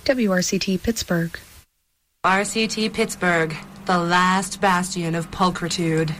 WRCT Pittsburgh. RCT Pittsburgh, the last bastion of pulchritude.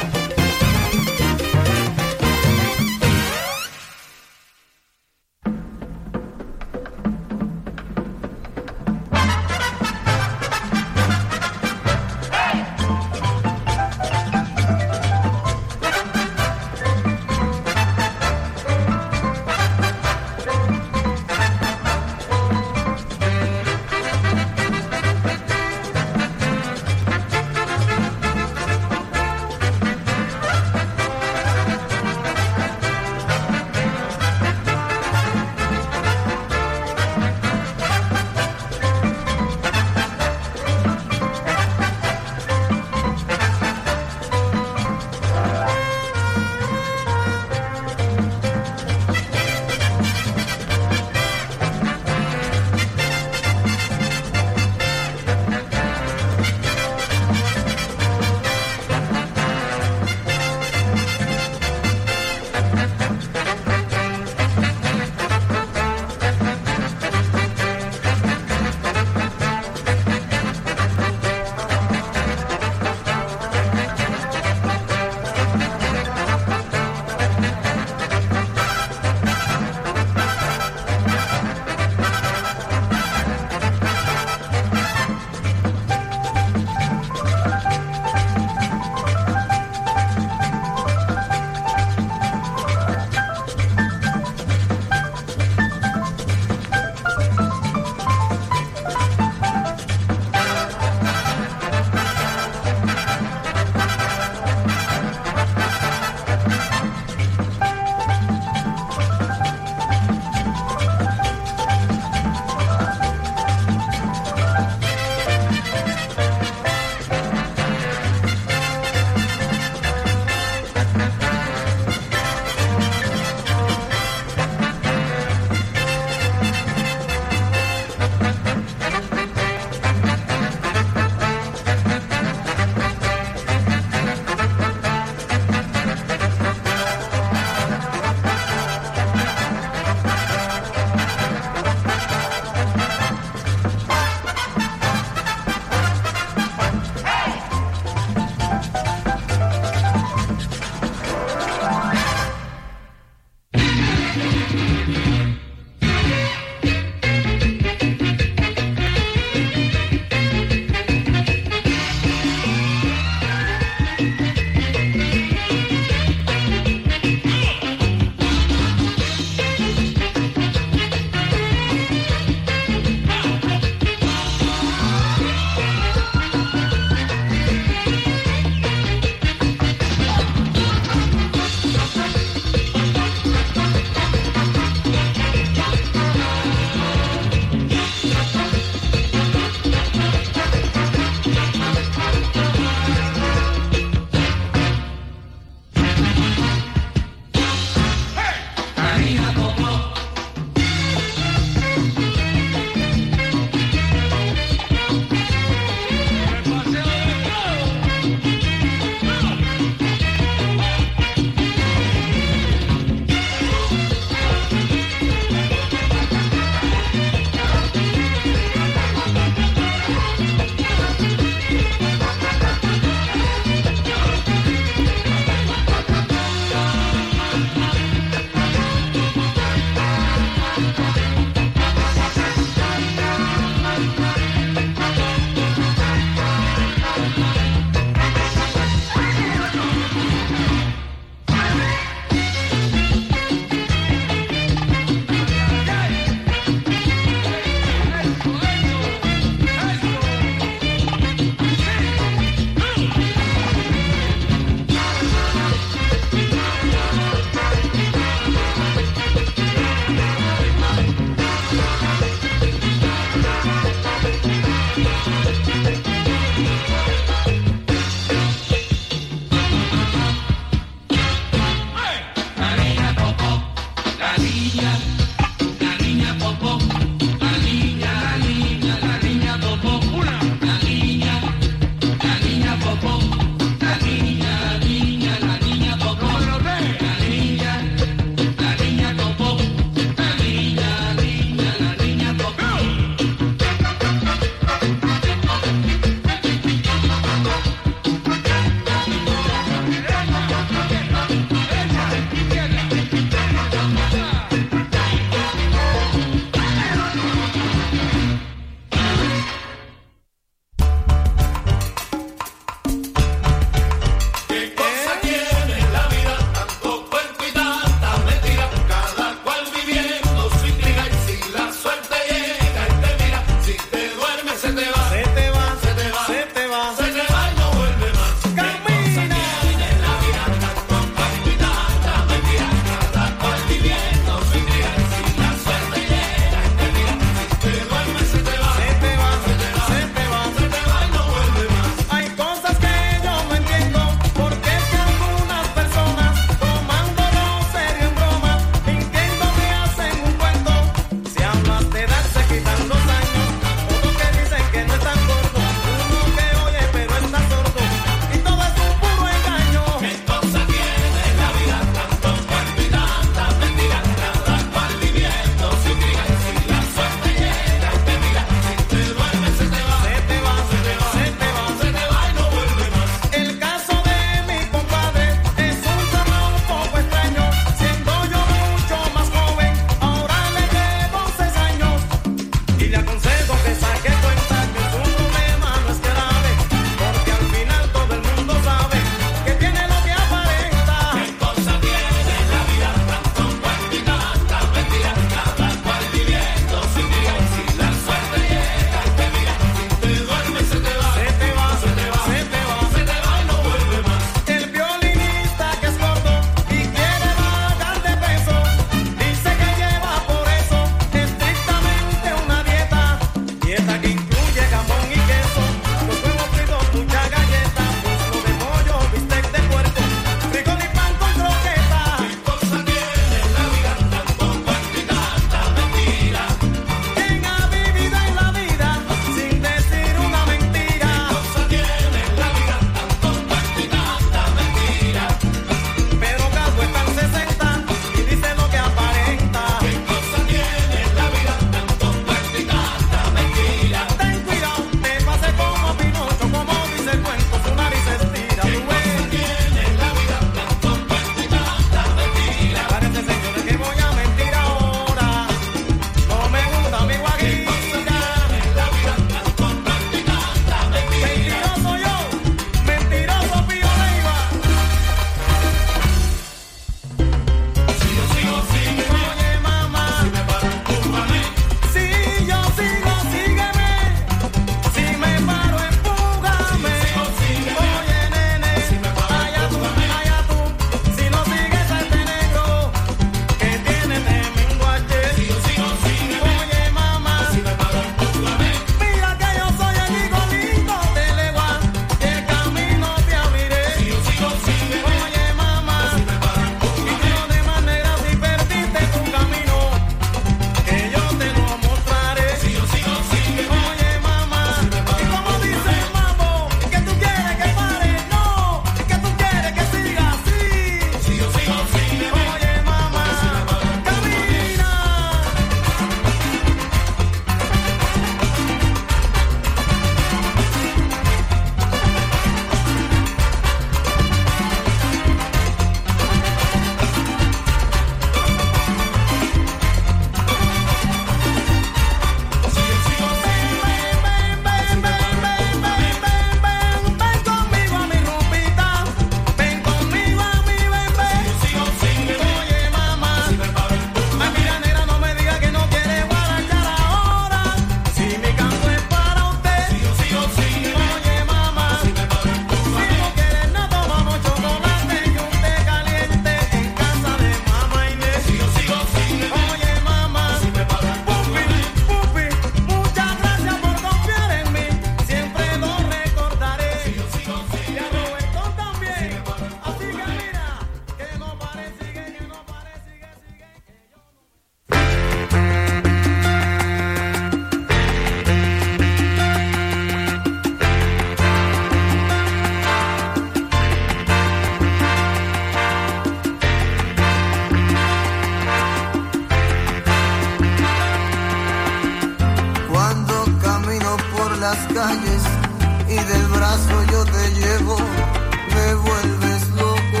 las calles y del brazo yo te llevo, me vuelves loco.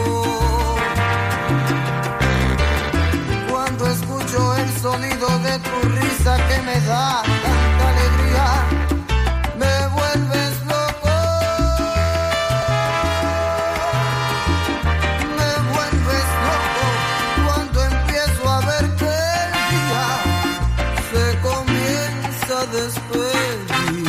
Cuando escucho el sonido de tu risa que me da tanta alegría, me vuelves loco. Me vuelves loco cuando empiezo a ver que el día se comienza a despedir.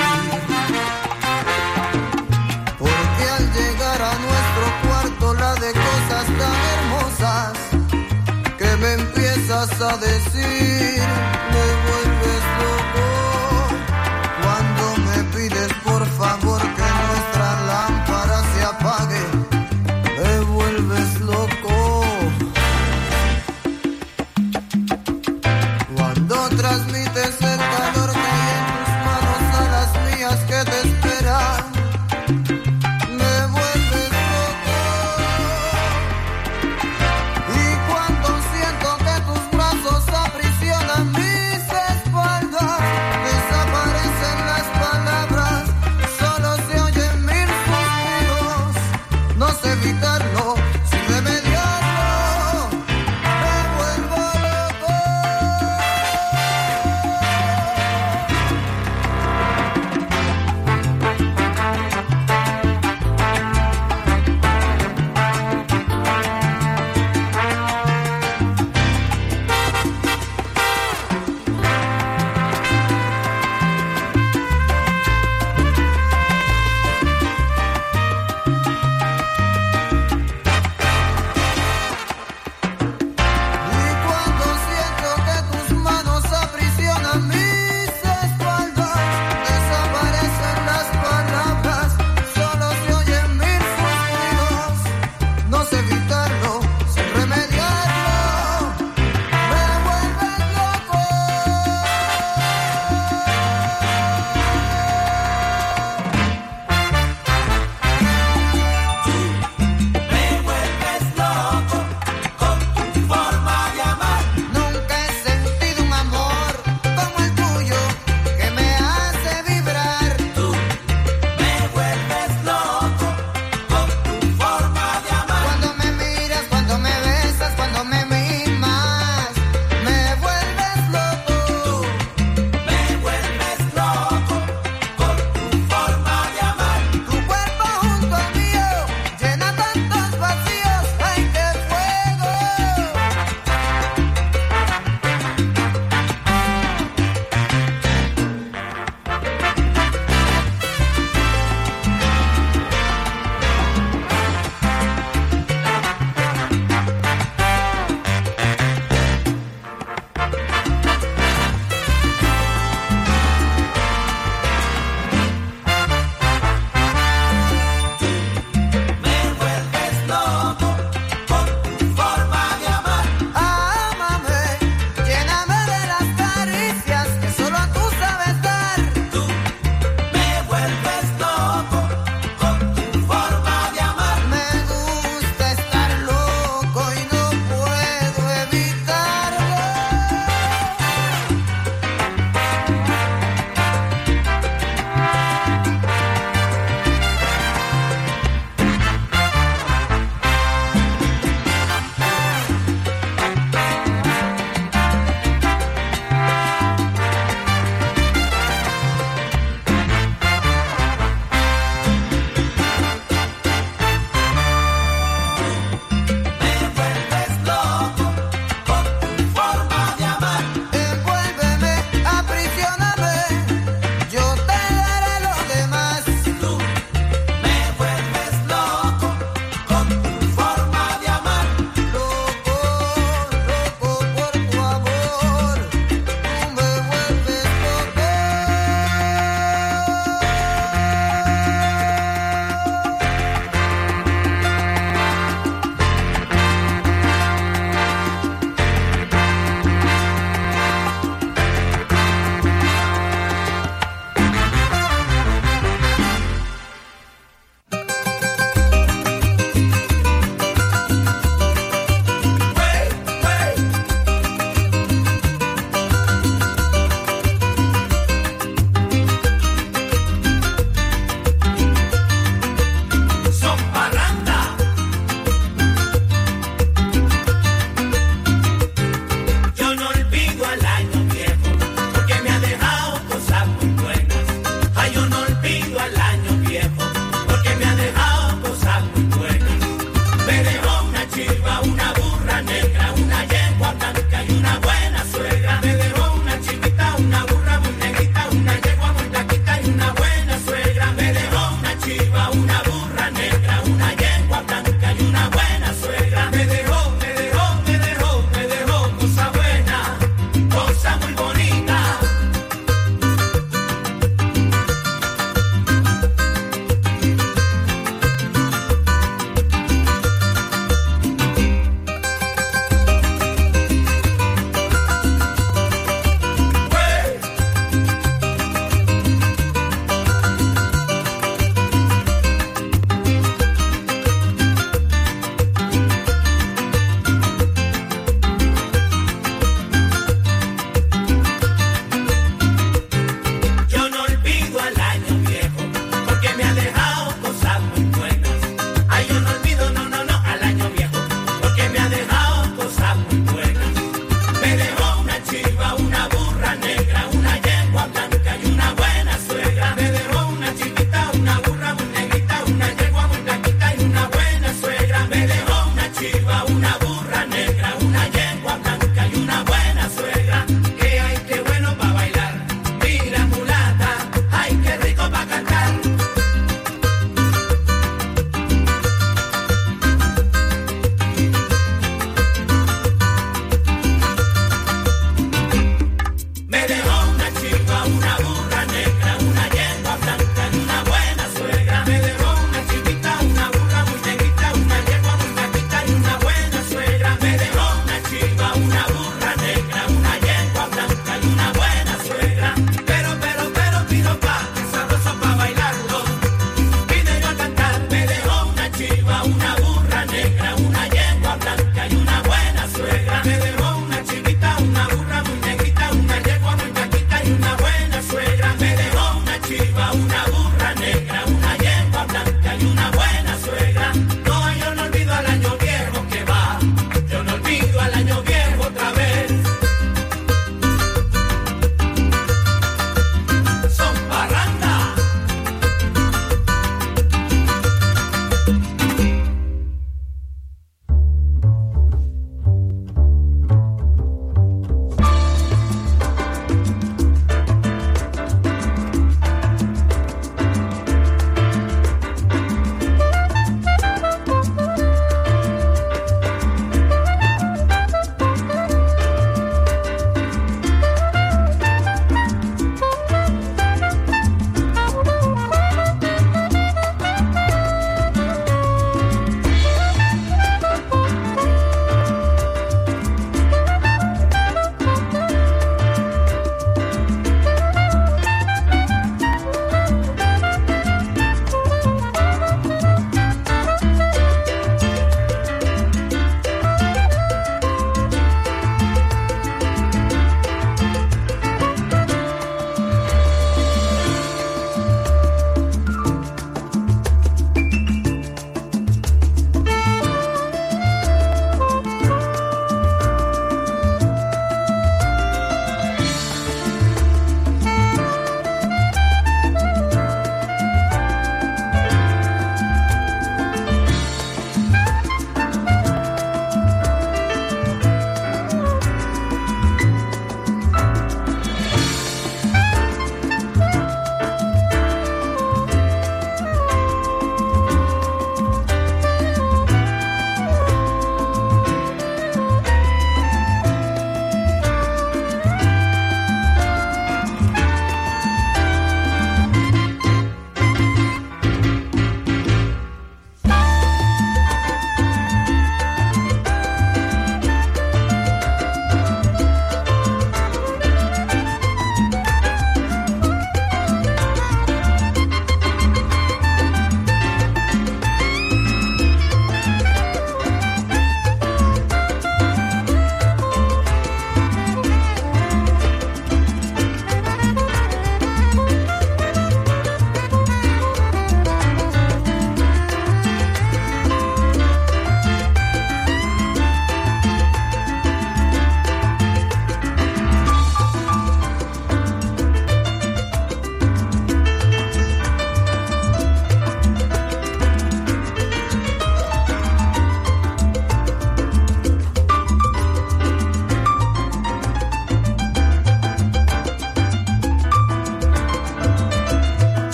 Porque al llegar a nuestro cuarto la de cosas tan hermosas que me empiezas a decir, me vuelves loco.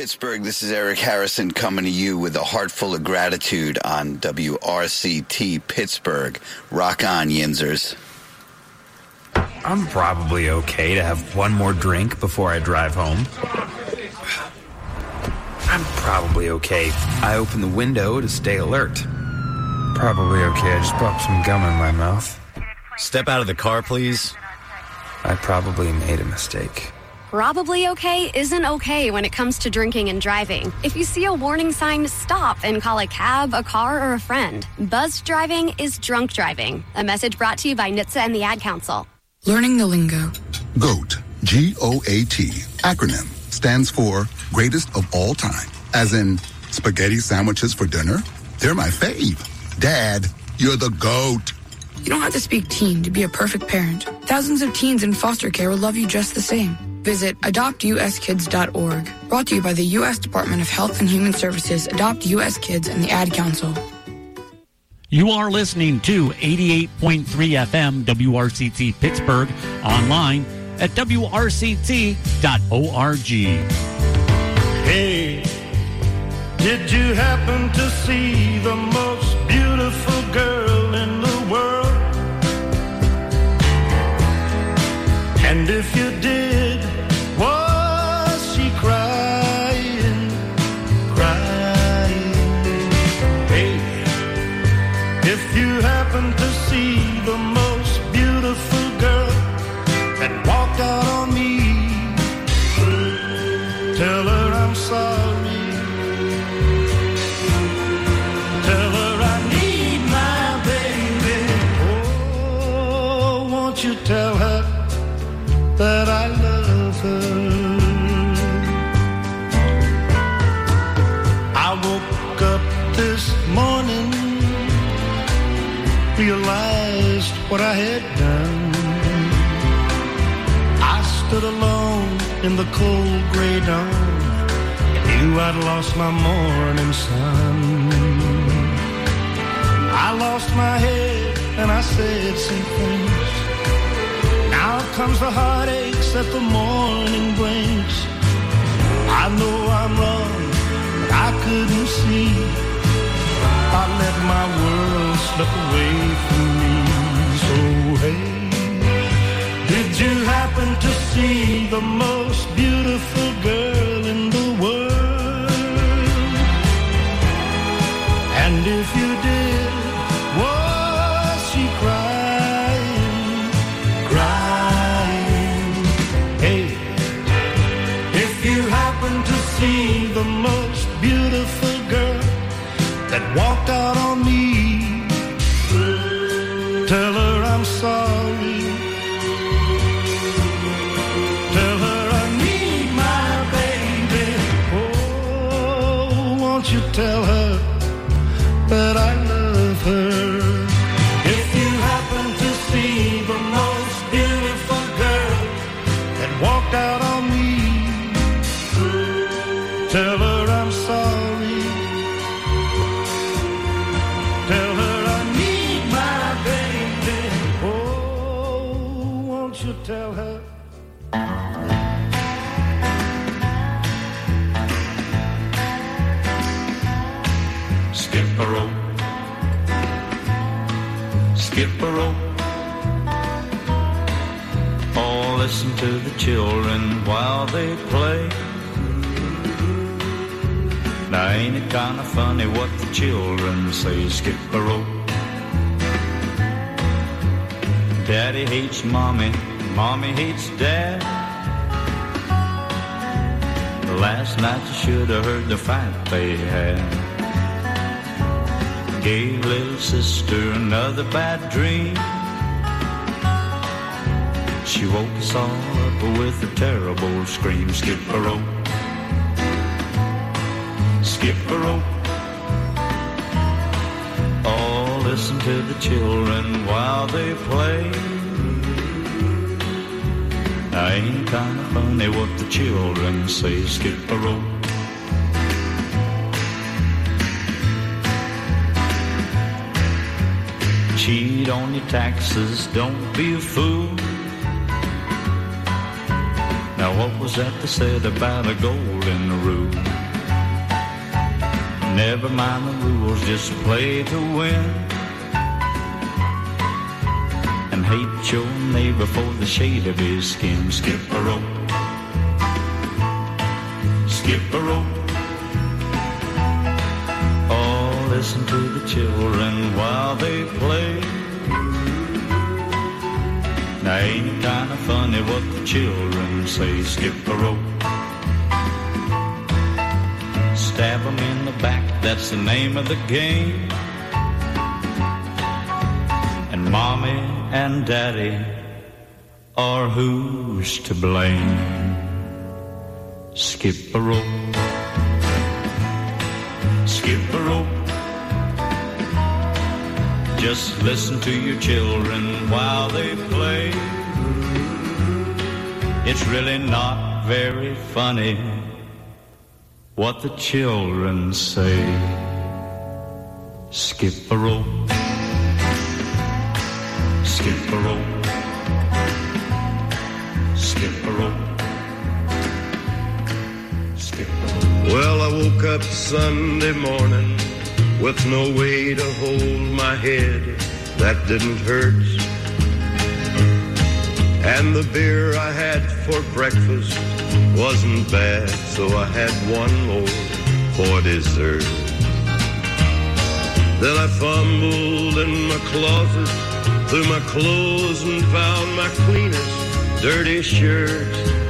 Pittsburgh, this is Eric Harrison coming to you with a heart full of gratitude on WRCT Pittsburgh. Rock on, Yinzers. I'm probably okay to have one more drink before I drive home. I'm probably okay. I open the window to stay alert. Probably okay. I just popped some gum in my mouth. Step out of the car, please. I probably made a mistake. Probably okay isn't okay when it comes to drinking and driving. If you see a warning sign, stop and call a cab, a car, or a friend. Buzzed driving is drunk driving. A message brought to you by NHTSA and the Ad Council. Learning the lingo. GOAT, G-O-A-T, acronym, stands for greatest of all time. As in, spaghetti sandwiches for dinner? They're my fave. Dad, you're the GOAT. You don't have to speak teen to be a perfect parent. Thousands of teens in foster care will love you just the same. Visit adoptuskids.org. Brought to you by the U.S. Department of Health and Human Services, Adopt U.S. Kids, and the Ad Council. You are listening to 88.3 FM WRCT Pittsburgh, online at WRCT.org. Hey, did you happen to see the most beautiful girl in the world? And if you did, was she crying, crying? Hey, if you happen to see the most beautiful girl that walked out on me, tell her I'm sorry. Tell her I need my baby. Oh, won't you tell her that I love her? I woke up this morning, realized what I had done. I stood alone in the cold gray dawn, knew I'd lost my morning sun. I lost my head and I said some things. Now comes the heartaches that the morning brings. I know I'm wrong, but I couldn't see. I let my world slip away from me. So hey, did you happen to see the most beautiful girl in the world? And if you did, was she crying, crying? Hey, if you happen to see the most beautiful girl that walked out on me, tell her I'm sorry. Tell her I need my baby. Oh, won't you tell her that I love her? If you happen to see the most beautiful girl that walked out on me, tell her I'm sorry. Tell her I need my baby. Oh, won't you tell her? Skip a rope, skip a rope. Oh, listen to the children while they play. Now ain't it kind of funny what the children say? Skip a rope. Daddy hates mommy, mommy hates dad. Last night you should have heard the fight they had. Gave little sister another bad dream. She woke us all up with a terrible scream. Skip a rope, skip a rope. Oh, listen to the children while they play. Now ain't kind of funny what the children say. Skip a rope. Cheat on your taxes, don't be a fool. Now what was that they said about a golden rule? Never mind the rules, just play to win. And hate your neighbor for the shade of his skin. Skip a rope, skip a rope. Oh, listen to the children while they play. Now ain't it kind of funny what the children say? Skip a rope, stab them in the back, that's the name of the game. And mommy and daddy are who's to blame. Skip a rope, skip a rope. Just listen to your children while they play. It's really not very funny what the children say. Skip a rope, skip a rope, skip a rope, skip a rope. Well, I woke up Sunday morning with no way to hold my head that didn't hurt. And the beer I had for breakfast wasn't bad, so I had one more for dessert. Then I fumbled in my closet through my clothes and found my cleanest dirty shirt.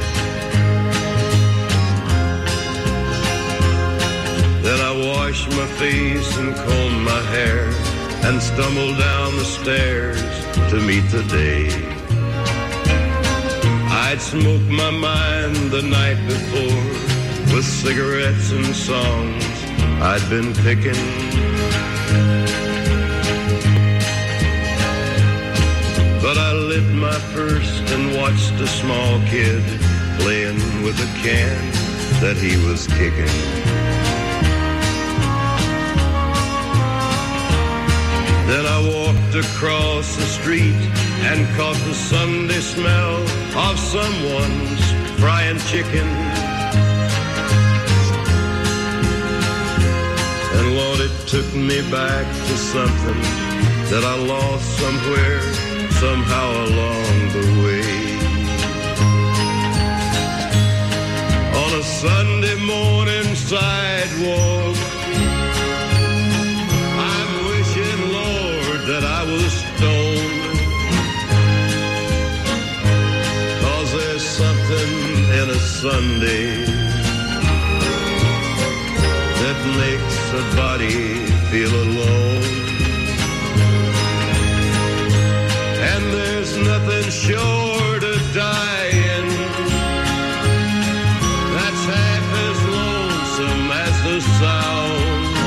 Then I washed my face and combed my hair and stumbled down the stairs to meet the day. I'd smoked my mind the night before with cigarettes and songs I'd been picking. But I lit my first and watched a small kid playing with a can that he was kicking. Then I walked across the street and caught the Sunday smell of someone's frying chicken. And Lord, it took me back to something that I lost somewhere, somehow along the way. On a Sunday morning sidewalk, that I was stoned, 'cause there's something in a Sunday that makes a body feel alone. And there's nothing short of dying that's half as lonesome as the sound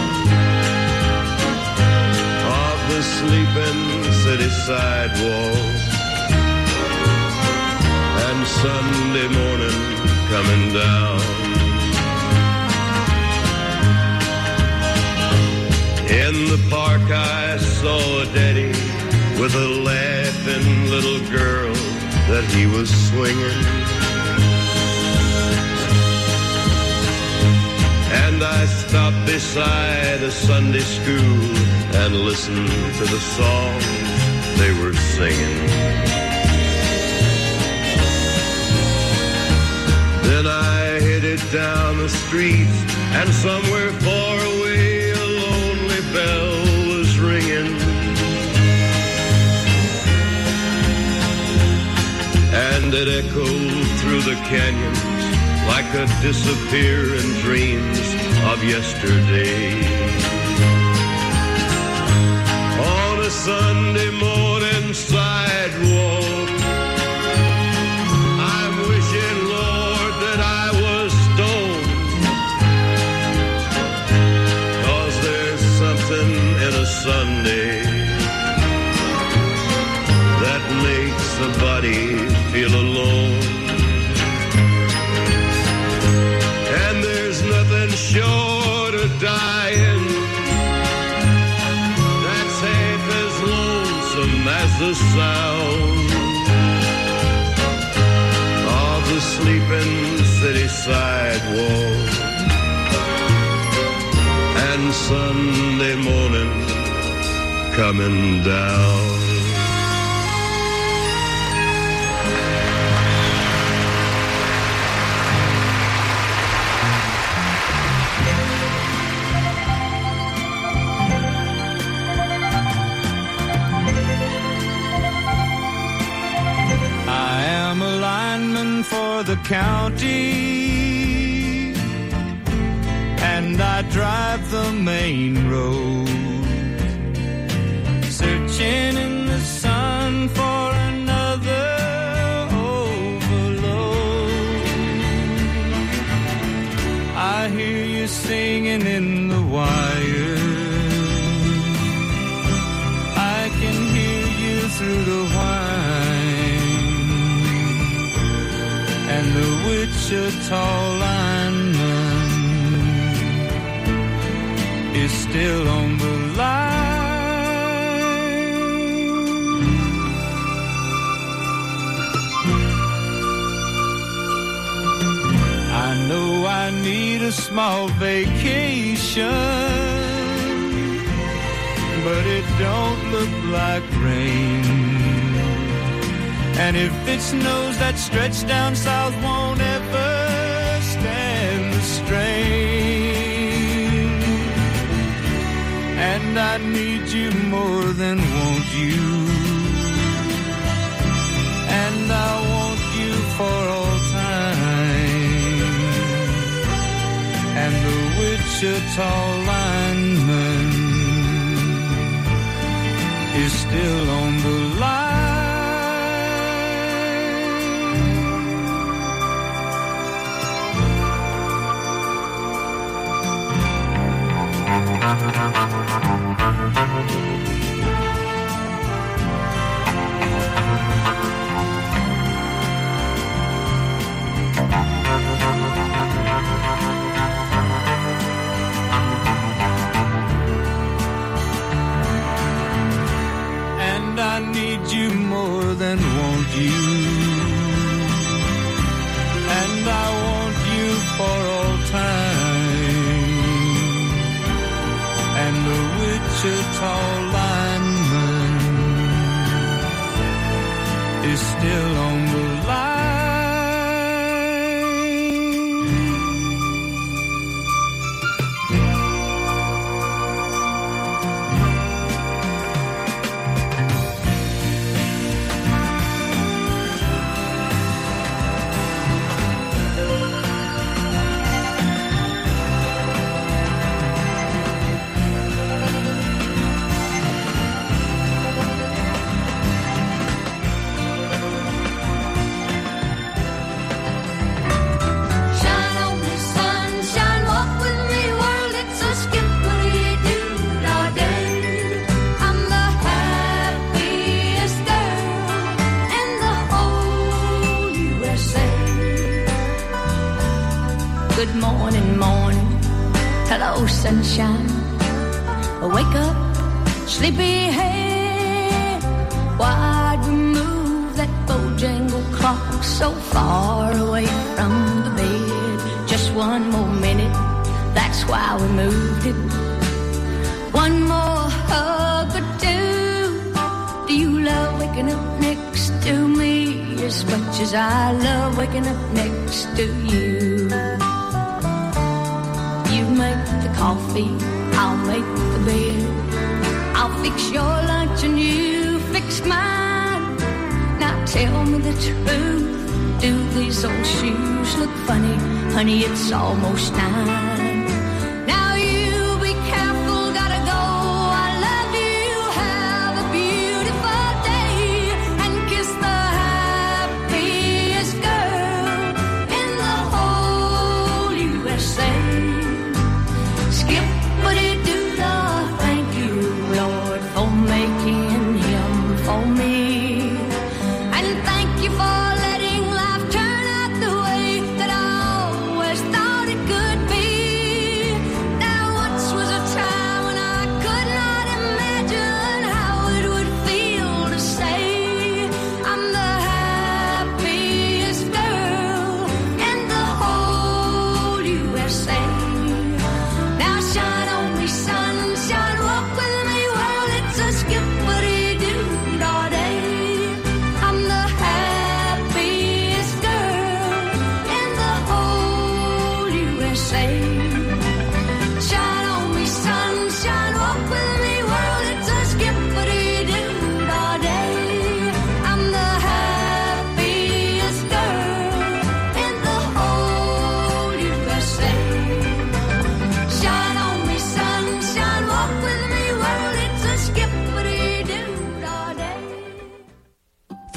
the sleeping city sidewalk. And Sunday morning coming down. In the park I saw a daddy with a laughing little girl that he was swinging. And I stopped beside a Sunday school and listened to the songs they were singing. Then I headed down the street, and somewhere far away a lonely bell was ringing. And it echoed through the canyons like a disappearing dreams of yesterday. On a Sunday morning sidewalk, I'm wishing, Lord, that I was stoned, 'cause there's something in a Sunday that makes a body feel alone. And there's nothing short of dying that's half as lonesome as the sound of the sleep scraping city sidewalks. And Sunday morning coming down. I am a lineman for the county, and I drive the main road, searching in the sun for another overload. I hear you singing in the wire, I can hear you through the whine, and the Wichita lineman is still on the line. I know I need a small vacation, but it don't look like rain. And if it snows, that stretch down south won't ever stand the strain. And I need you more than want you, and I want you for all time. And the Wichita lineman is still on the line. And I need you more than want you, and I want you for all time. And the Wichita lineman is still on the line. Good morning, morning, hello sunshine. Wake up, sleepyhead. Why'd we move that Bojangle clock so far away from the bed? Just one more minute, that's why we moved it. One more hug or two. Do you love waking up next to me as much as I love waking up next to you? Make the coffee, I'll make the bed. I'll fix your lunch and you fix mine. Now tell me the truth, do these old shoes look funny? Honey, it's almost 9. Now you be careful, gotta go. I love you, have a beautiful day, and kiss the happiest girl in the whole USA. Thank you, Lord, for making him for me. And thank you for letting life turn out the way that I always thought it could be.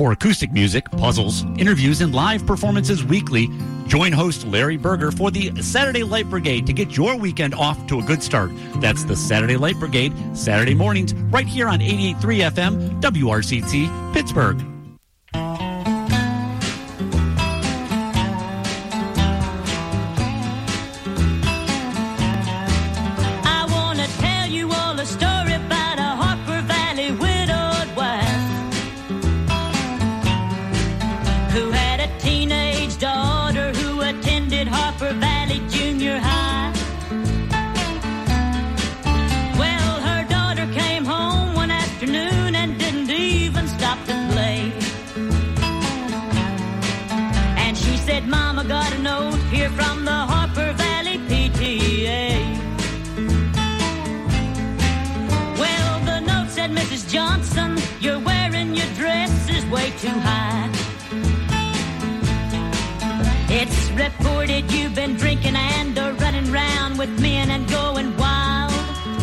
For acoustic music, puzzles, interviews, and live performances weekly, join host Larry Berger for the Saturday Light Brigade to get your weekend off to a good start. That's the Saturday Light Brigade, Saturday mornings, right here on 88.3 FM, WRCT, Pittsburgh. I want to tell you all a story about a Harper Valley widowed wife who had a teenage daughter who attended Harper Valley Junior High. Well, her daughter came home one afternoon and didn't even stop to play. And she said, Mama, got a note here from the Harper Valley PTA. Well, the note said, Mrs. Johnson, you're wearing your dress is way too high. It's reported you've been drinking and running round with men and going wild.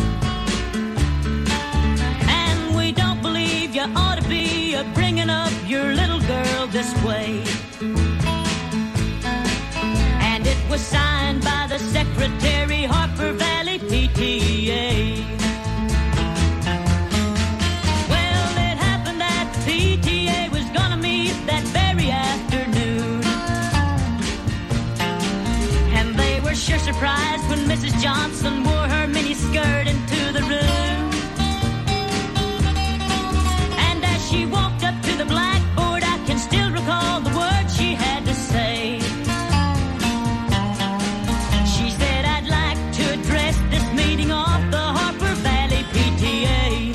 And we don't believe you ought to be bringing up your little girl this way. And it was signed by the secretary, Harper Valley PTA. Well, it happened that the PTA was gonna meet that very afternoon. And they were sure surprised when Mrs. Johnson wore her mini skirt into the room. And as she walked up to the blackboard, I can still recall the words she had to say. She said, I'd like to address this meeting of the Harper Valley PTA.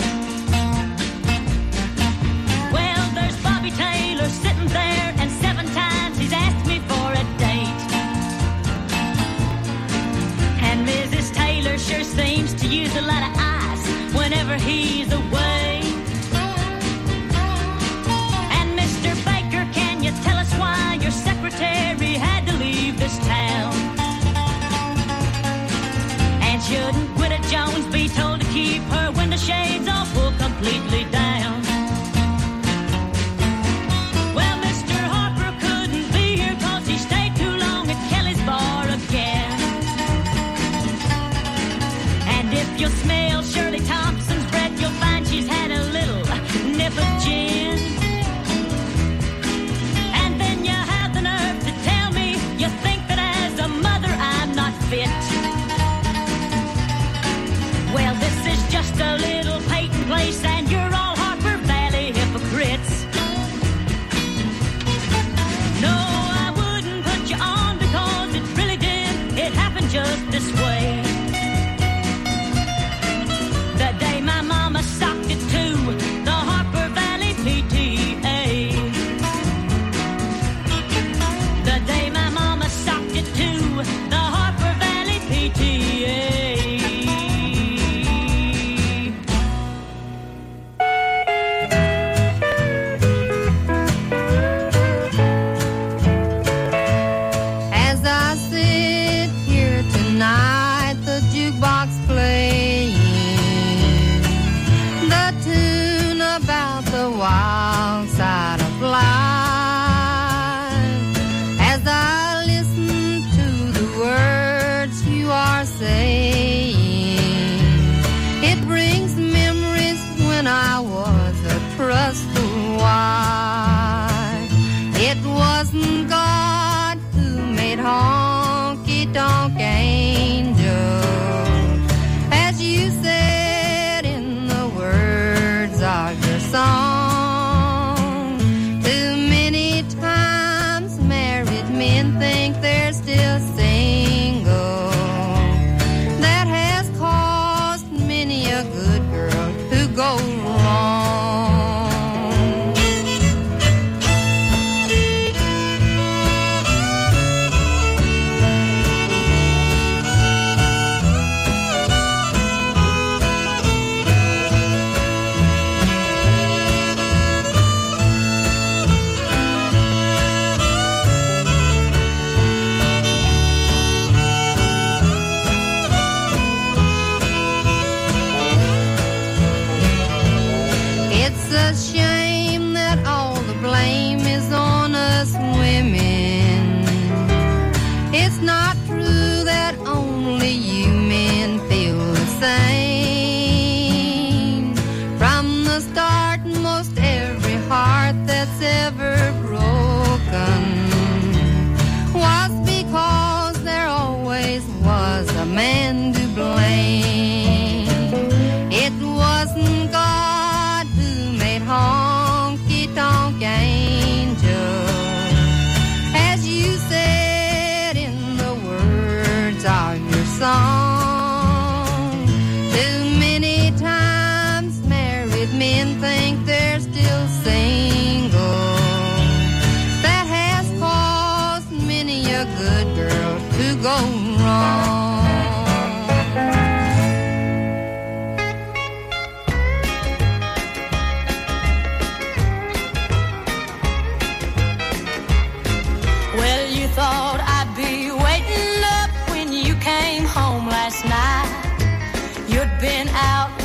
Well, there's Bobby Taylor sitting there, and 7 times he's asked me for a date. And Mrs. Taylor sure seems to use a lot of ice whenever he's away. And Mr. Baker, can you tell us why your secretary had to leave this town? And shouldn't Widow Jones be told to keep her window shades off or completely down? Well, Mr. Harper couldn't be here 'cause he stayed too long at Kelly's bar again. And if you smell Shirley Thompson's breath, you'll find she's had a little nip of gin. And then you have the nerve to tell me you think that as a mother I'm not fit. Well, this is just a little Peyton place, and you're all Harper Valley hypocrites. No, I wouldn't put you on because it really did. It happened just this way.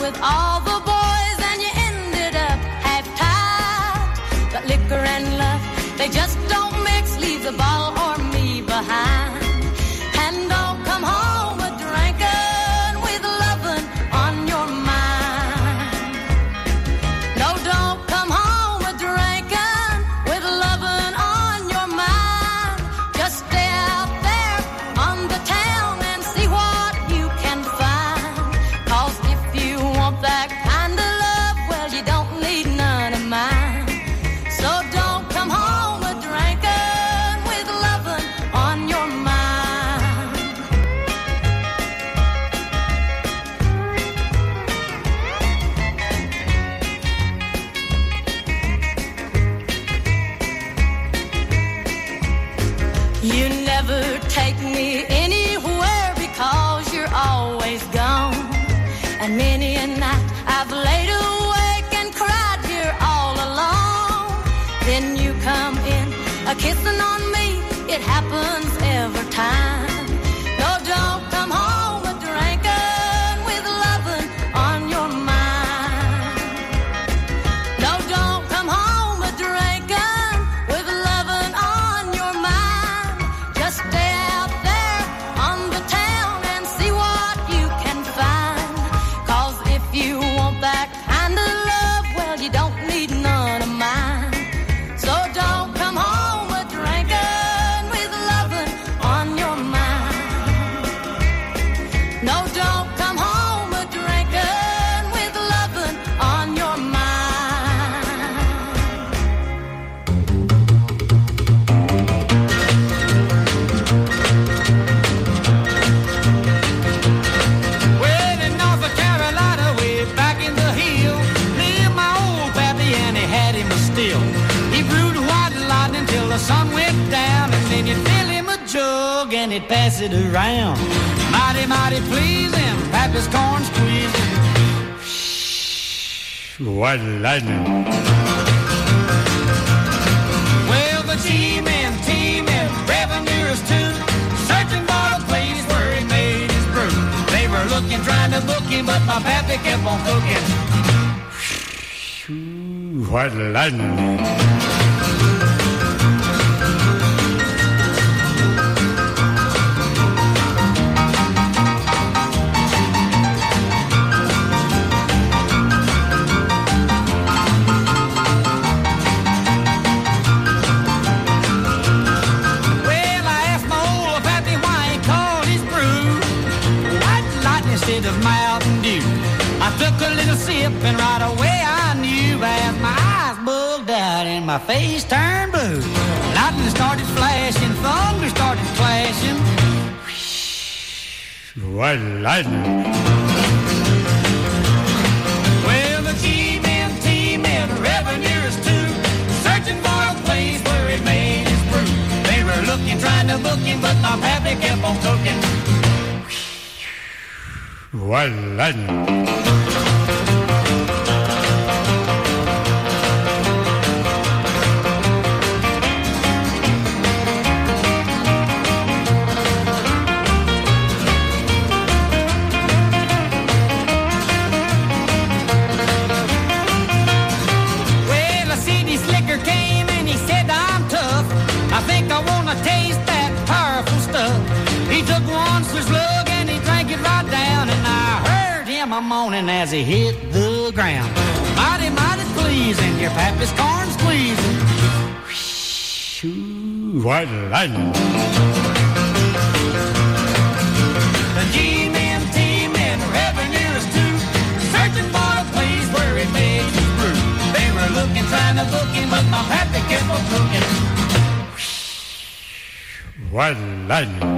with all the boys and you ended up half-tied. But liquor and love, they just don't mix. Leave the bottle or me behind. And don't come home a drinking with loving on your mind. No, don't come home a drinking with loving on your mind. Just stay out there on the town and see what you can find. 'Cause if you want that kind of love, well, you don't need none of mine. So don't come home a drinking with loving on your mind. You never take me anywhere because you're always gone. And many a night I've laid awake and cried here all alone. Then you come in a-kissing on me, it happens every time. No, don't come home a drinking with loving on your mind. No, don't come home a drinking with loving on your mind. Just stay out there on the town and see what you can find. 'Cause if you want that kind of love, well, you don't need none of mine. So don't come home a drinking with loving on your mind. No, don't come home a drinking with loving on your mind. Well, in North Carolina, way back in the hills, lived my old pappy and he had him a still. He brewed white lightning till the sun went down, and then you'd fill him a jug and he'd pass it around. Mighty, mighty pleasing, pappy's corn squeezing. White lightning. Well, the teaming, revenuers too, searching for a place where he made his brew. They were looking, trying to book him, but my pappy kept on cooking. White lightning. Well, I asked my old pappy why he called his brew White Lightning instead of Mountain Dew. I took a little sip and right away I knew, as my eyes bugged out and my face turned blue. Lightning started flashing, thunder started clashing. White lightning. Well, the teaming, revenuers too, searching for a place where he made his brew. They were looking, trying to book him, but my pappy kept on cooking. White lightning. Well, I see this liquor came and he said I'm tough. I think I wanna taste that powerful stuff. He took one slug and he drank it right down, and I heard him a moaning as he hit the ground. Mighty, mighty pleasing, your pappy's corn squeezing. White lightning. The teaming, revenuers too, searching for a place where he made his brew. They were looking, trying to book him, but my pappy kept on cooking. White lightning.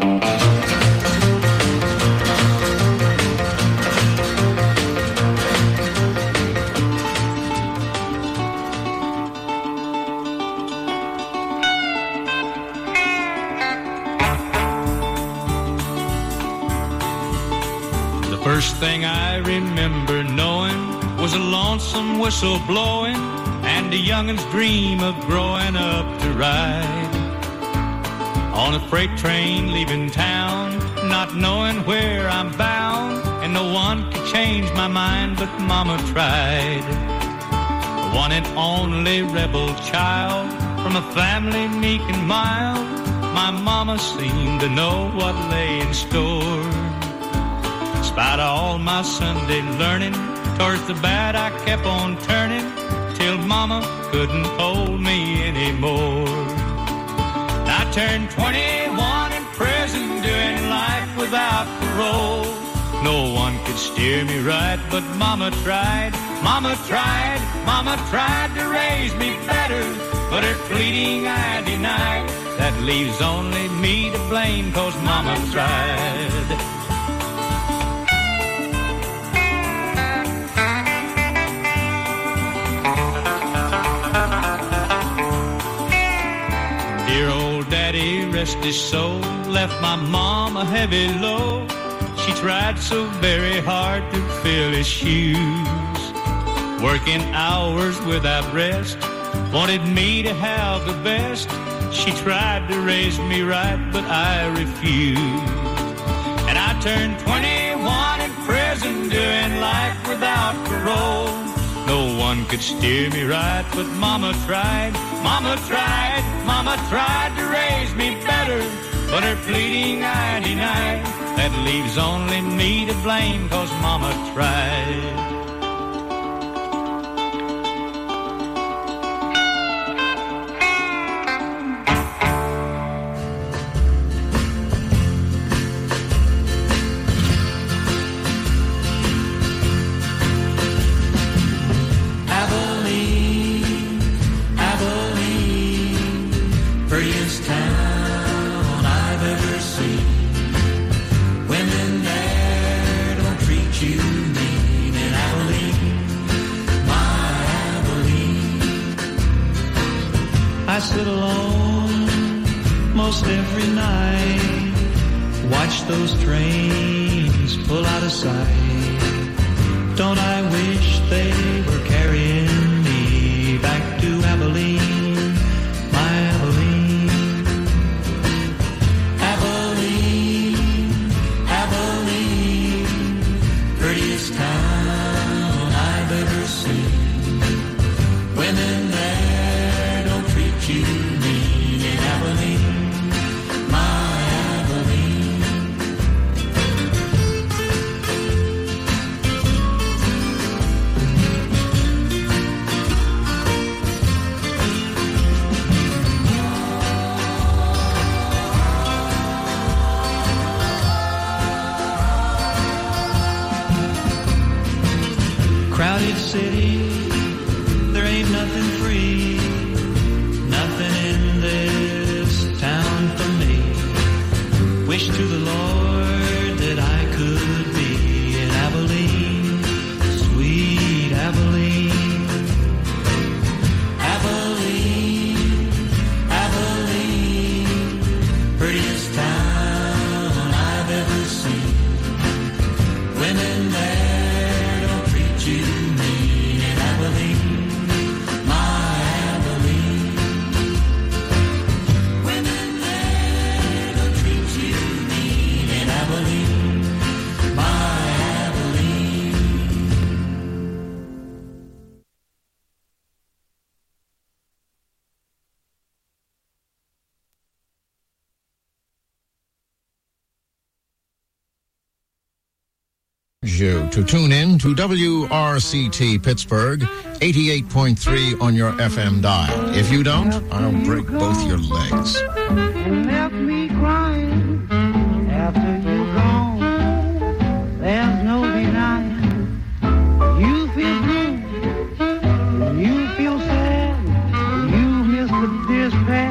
First thing I remember knowing was a lonesome whistle blowing and a youngin's dream of growing up to ride on a freight train leaving town, not knowing where I'm bound and No one could change my mind, but Mama tried. The one and only rebel child from a family meek and mild. My mama seemed to know what lay in store. In spite of all my Sunday learning, towards the bad I kept on turning, till Mama couldn't hold me anymore. I turned 21 in prison, doing life without parole. No one could steer me right, but Mama tried. Mama tried, Mama tried to raise me better, but her pleading I denied. That leaves only me to blame, 'cause Mama tried. Dear old Daddy, rest his soul, left my mom a heavy load. She tried so very hard to fill his shoes, working hours without rest, wanted me to have the best. She tried to raise me right, but I refused. And I turned 21 in prison, doing life without parole. No one could steer me right, but Mama tried. Mama tried, Mama tried to raise me better, but her pleading I denied. That leaves only me to blame, 'cause Mama tried. Sit alone most every night, watch those trains pull out of sight. Don't I wish they were carrying me back to Abilene, my Abilene. Abilene, Abilene, prettiest town I've ever seen. Women there don't treat you mean in Abilene, my Abilene. Crowded city, there ain't nothing free, nothing in this town for me. Wish to the Lord that I could be in Abilene, sweet Abilene. Abilene, Abilene, prettiest town I've ever seen. Women there don't treat you mean in Abilene, my Abilene. Women there don't treat you mean in Abilene, my Abilene. You to tune in to WRCT Pittsburgh, 88.3 on your FM dial. If you don't, I'll break both your legs. And left me crying